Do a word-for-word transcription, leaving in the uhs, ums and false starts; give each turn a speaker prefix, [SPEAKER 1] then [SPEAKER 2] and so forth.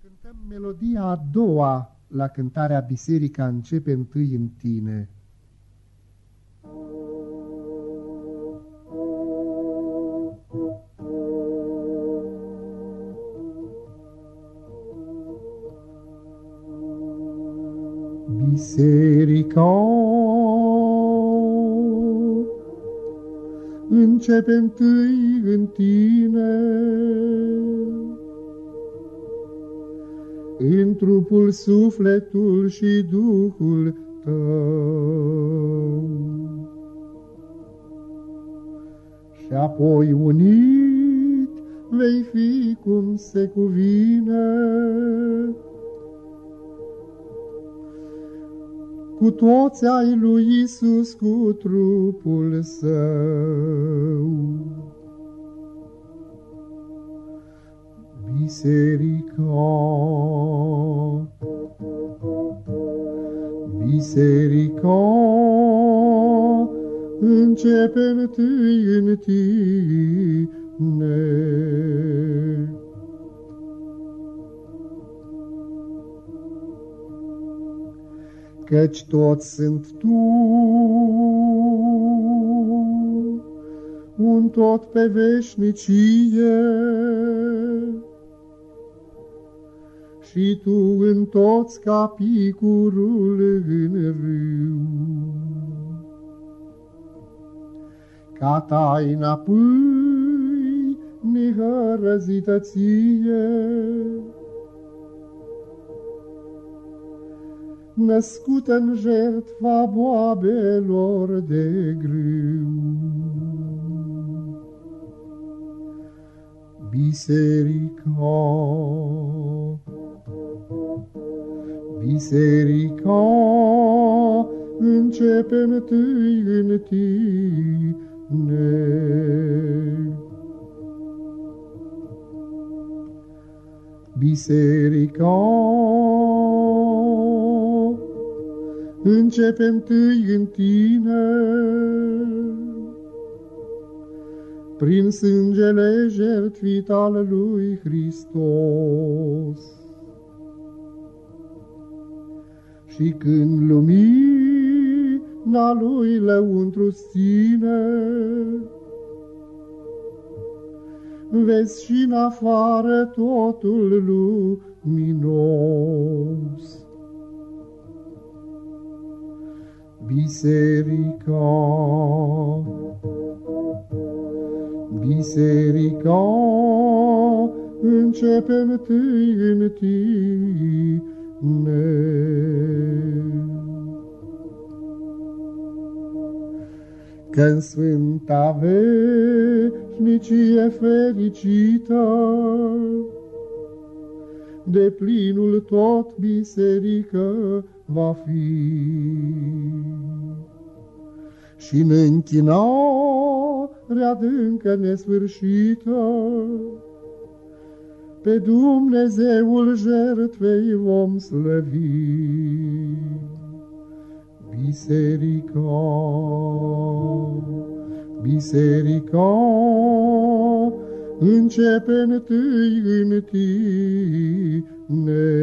[SPEAKER 1] cântăm melodia a doua la cântarea Biserica începe întâi în tine. Biserica începe întâi în tine, în trupul, sufletul și Duhul tău. Și apoi unit vei fi cum se cuvine, cu toți ai lui Iisus, cu trupul său. Biserica, biserica începe întâi în tine. Căci toți sunt tu, un tot pe veșnicie, și tu în toți ca picurul în râu. Ca taina pâinii hărăzită ție, născută în jertfa boabelor de grâu. Biserica, biserica începe întâi în tine. Biserica începe întâi în tine, prin sângele jertfit al lui Hristos. Și când lumina lui lăuntru-ți ține, vezi și în afară totul luminos. Biserica, biserica începe întâi în tine. Că-n sfânta veșnicie fericită, de plinul tot biserică va fi. Și în închinare adâncă nesfârșită, pe Dumnezeul jertfei vom slăvi. Biserica, biserica începe întâi în tine.